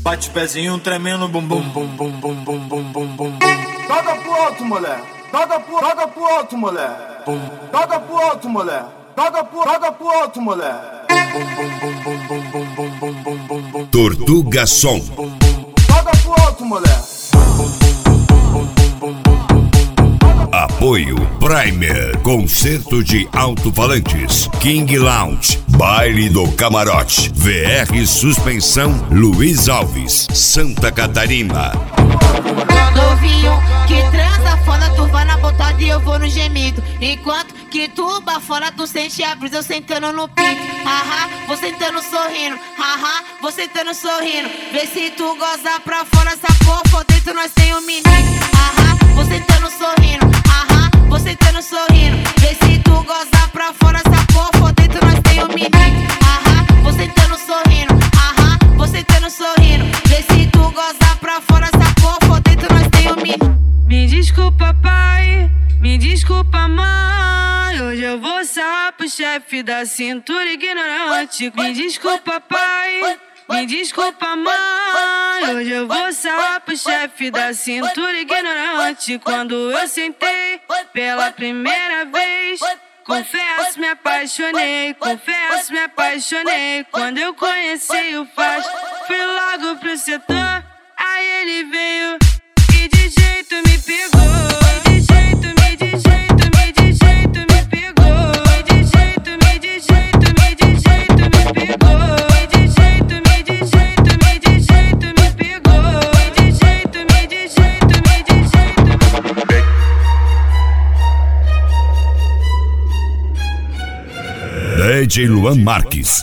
Bate pezinho tremendo, bum bum bum bum bum bum bum bum bum. Joga pro alto, mulher. Joga pro alto, mulher. Joga pro alto, mulher. Joga pro alto, mulher. Tortuga Som. Joga pro alto, mulher. Apoio Primer, concerto de alto-falantes, King Lounge, baile do camarote, VR Suspensão, Luiz Alves, Santa Catarina. Novinho que transa fora, tu vai na botada e eu vou no gemido. Enquanto que tu bafora, tu sente a brisa, eu sentando no pico. Haha, vou sentando sorrindo. Haha, vou sentando sorrindo. Vê se tu goza pra fora, essa porra por dentro nós tem um menino. Haha, vou sentando sorrindo. Haha, vou sentando sorrindo. Vê se tu goza pra fora, essa porra por dentro nós tem um menino. Haha, vou sentando sorrindo. Haha, vou sentando sorrindo. Vê se tu goza pra fora, essa porra por dentro nós tem um menino. Me desculpa, pai, me desculpa, mãe. Hoje eu vou sarrar pro chefe da cintura ignorante. Me desculpa, pai, me desculpa, mãe. Hoje eu vou sarrar pro chefe da cintura ignorante. Quando eu sentei pela primeira vez, confesso, me apaixonei. Confesso, me apaixonei. Quando eu conheci o Faz, fui logo pro setor. Aí ele veio e de jeito me pegou. De jeito, de jeito, de jeito me pegou. De jeito, de jeito, de jeito me pegou. De jeito, de jeito, de jeito me pegou. De jeito, de jeito, de jeito. DJ Luan Marques.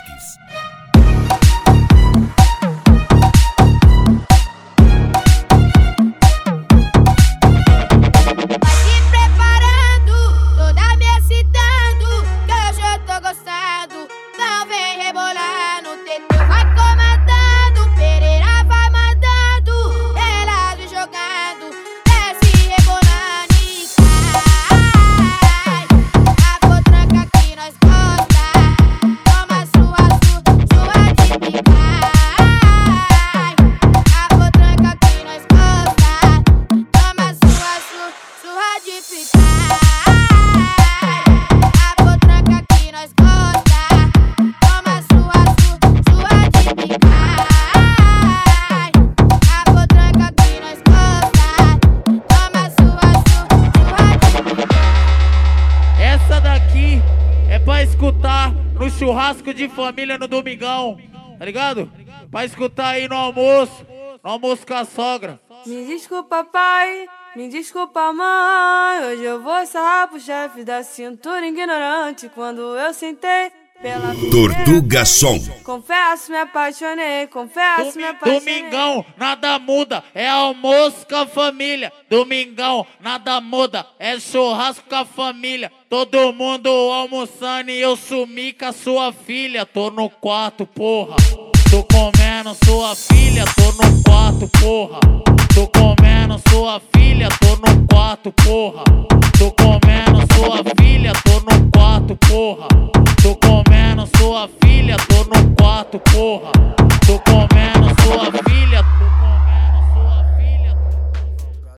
No churrasco de família no domingão, tá ligado? Pra escutar aí no almoço com a sogra. Me desculpa, pai, me desculpa, mãe. Hoje eu vou sarrar pro chefe da cintura ignorante. Quando eu sentei pela Tortuga Som. Confesso, me apaixonei. Confesso, me apaixonei. Domingão, nada muda, é almoço com a família. Domingão, nada muda, é churrasco com a família. Todo mundo almoçando e eu sumi com a sua filha. Tô no quarto, porra. Tô comendo sua filha, tô no quarto, porra. Tô comendo sua filha, tô no quarto, porra. Tô comendo sua filha, tô no quarto, porra. Tô comendo sua filha, tô no quarto, porra. Tô comendo sua filha.